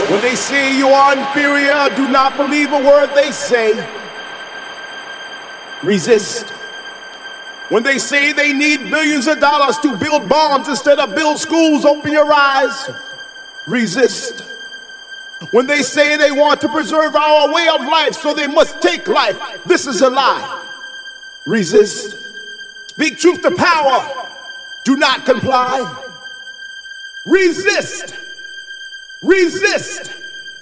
When they say you are inferior, do not believe a word they say. Resist. When they say they need billions of dollars to build bombs instead of build schools, open your eyes. Resist. When they say they want to preserve our way of life, so they must take life, this is a lie. Resist. Speak truth to power. Do not comply. Resist. Resist.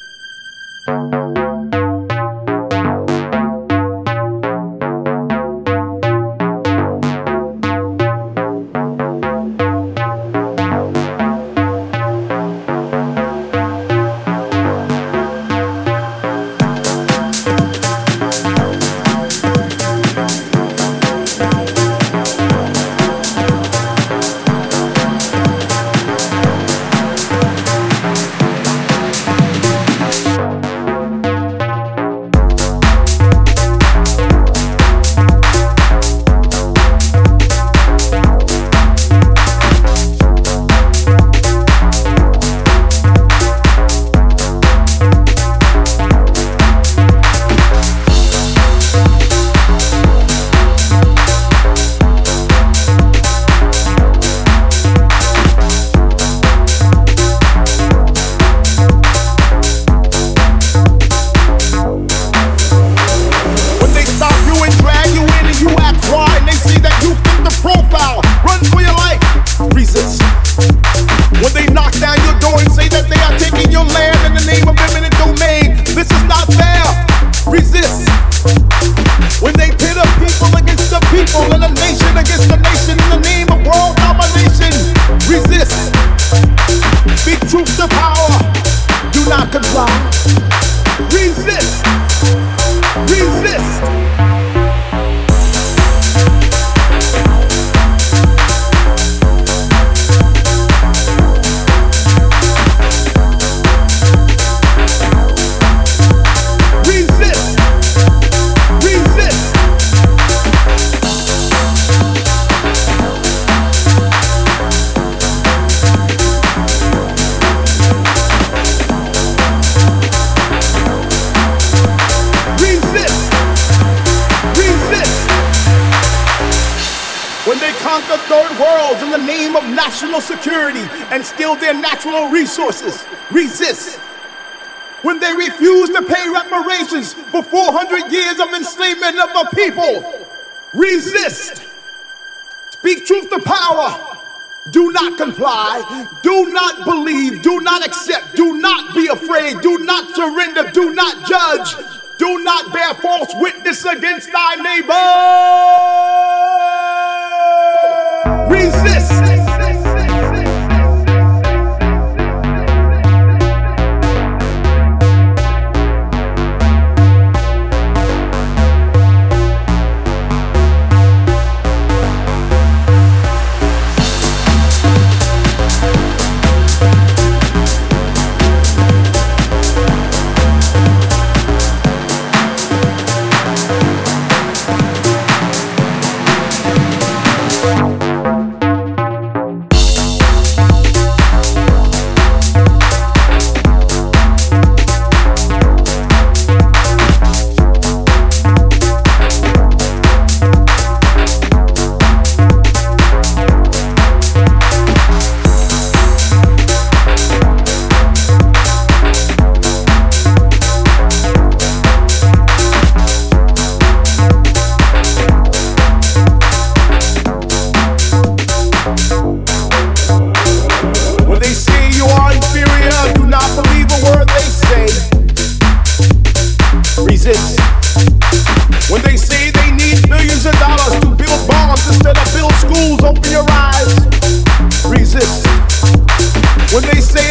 Security and steal their natural resources. Resist. When they refuse to pay reparations for 400 years of enslavement of a people. Resist. Speak truth to power. Do not comply. Do not believe. Do not accept. Do not be afraid. Do not surrender. Do not judge. Do not bear false witness against thy neighbor. Resist. When they say they need billions of dollars to build bombs instead of build schools, open your eyes. Resist. When they say